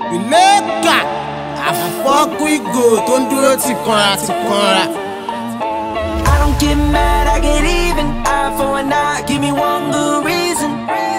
Ìlẹ́kà àfọ́kù ìgò tó ń dúró ti kanra ti kanra. I don't get mad, I get even. Eye for an eye, give me one good reason,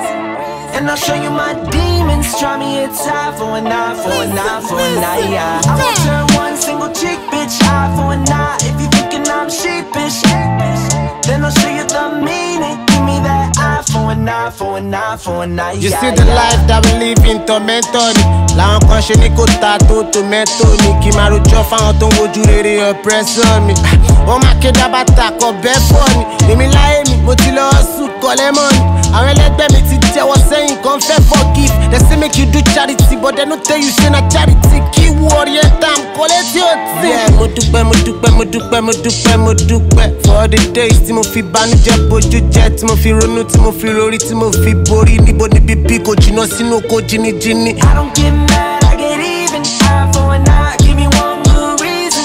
and I'll show you my demons. Try me, it's eye for an eye, for an eye, for an eye, yeah. I won't turn one single chick, bitch. Eye for an eye, if you thinking I'm sheepish, then I'll show you the meaning. Give me that eye for an eye, for an eye, for an eye, You yeah, see the yeah. life that we live in tormento ni. Làwọn kan ṣe ní kò ta tó tomato ni. Kì máa rojọ́ fáwọn tó ń wojú rere oppressor mi. Wọ́n máa ké dábàtà kọ bẹ́ẹ̀ fọ́ ni. Èmi láyé mi, mo ti lọ sùn kọ́lẹ́ mọ́ ni. Àwọn ẹlẹgbẹ́ mi ti jẹ́wọ́ sẹ́yìn kan fẹ́ forgive. They say make you do charity but they no tell you say na charity. Kí warrior tam kọ́lé tí ó ti. Yeah, mo dúpẹ́, mo dúpẹ́, mo dúpẹ́, mo dúpẹ́, mo dúpẹ́. For all the days tí mo fi bánújẹ́ bójú jẹ́, tí mo fi ronú, tí mo fi rorí, tí mo fi borí. Níbo ni bíbí kò jìnnà sínú oko jìnnìjìnnì. I don't get mad, I get even. Eye for an eye, give me one good reason,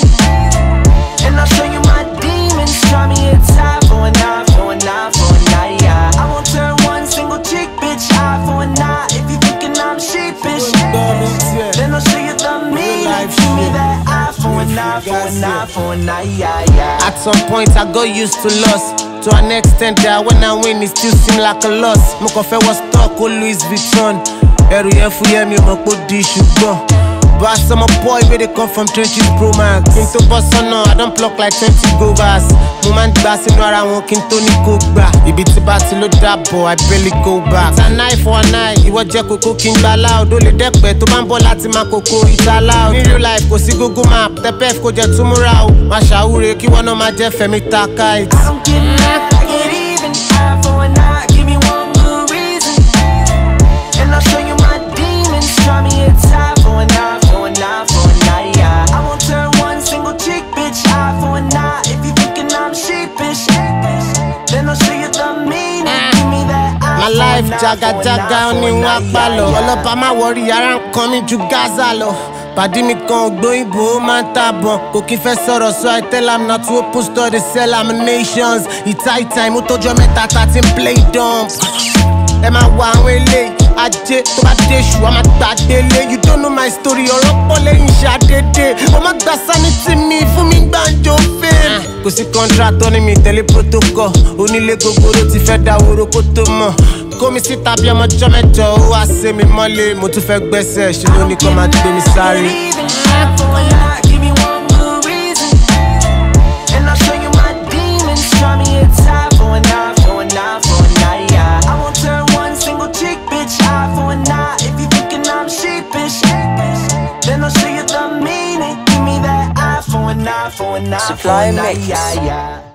and I'll show you my demons. Try me, it's eye for an eye, for an eye, for an eye, yeah. I won't turn one single chick, bitch. Eye for an eye, if you thinking I'm sheepish, then I'll show you the meaning. Give me that eye for an eye, for an eye, for an eye, yeah, yeah. At some point I got used to loss. To an extent that when I win it still seem like a loss. Mo kàn fẹ́ wọ stock o Louis Vuitton. Ẹrù yẹn fúyẹ́ mi ò mọ̀ pé ó di ṣùgbọ́n. But as I'm a boy where they come from trenches bro man. Kí n tó bọ́ sọ́nà, I don pluck like 20 govers. Mo máa ń gbà sínú ara wọn kí n tó ní kó gbà. Ibi tí bá ti ló dàbọ̀, I barely go back. It's an eye for an eye, ìwọ jẹ́ kókó kí n gbà loud. Ó lè dẹ́pẹ́ tó bá ń bọ̀ láti máa kókó ìta loud. Ní real life kò sí Google map, tẹ́pẹ́f kò jẹ́ túmúra o. Má ṣàwúre kí wọ́n náà máa jẹ́ Fẹ́mi Takait. I don't get mad, I get even. Eye for an eye, give me one good reason, and I'll show you my demons. Try me, it's eye for an eye, for an eye, for an eye, yeah. I won't turn one single chick, bitch. Eye for an eye, if you thinking I'm sheepish, then I'll show you the meaning. Give me that eye. My life jaga jaga ni wọ́n pa lọ. Ọlọ́pàá má wọrí ara ń kan mi ju Gaza lọ. Pàdí mi kan ògbóyìnbó ó máa ń tàbọn. Kò kí fẹ́ sọ̀rọ̀ so I tell am not to open store dey sell laminations. Ìta mo tọ́jọ́ mẹ́ta tá ti ń play dumb. Ẹ máa wọ àwọn eléyìí. Ajé tó bá dé ṣù wá máa gbà délé. You don't know my story, ọ̀rọ̀ pọ̀ lẹ́yìn ṣàdédé. Mo máa gba sanity mi fún mi gbàǹjo fame. Kò sí contract tó ní mi tẹ̀lé protocol. Onílé gbogbo ló ti fẹ́ dá woro kó tó mọ̀. Kó mi síta bí ọmọjọ́ mẹ́jọ, ó wá sé mi mọ́lé. Mo tún fẹ́ gbẹ́sẹ̀, ṣe ló ní kó máa gbé mi sáré. Give me one good reason, and I'll show you my demons. Try me, it's eye for an eye, for an eye, for an eye, yeah. I won't turn one single chick, bitch. Eye for an eye, if you thinking I'm sheepish, then I'll show you the meaning. Give me that eye for an eye, for an eye, for an eye, yeah, yeah.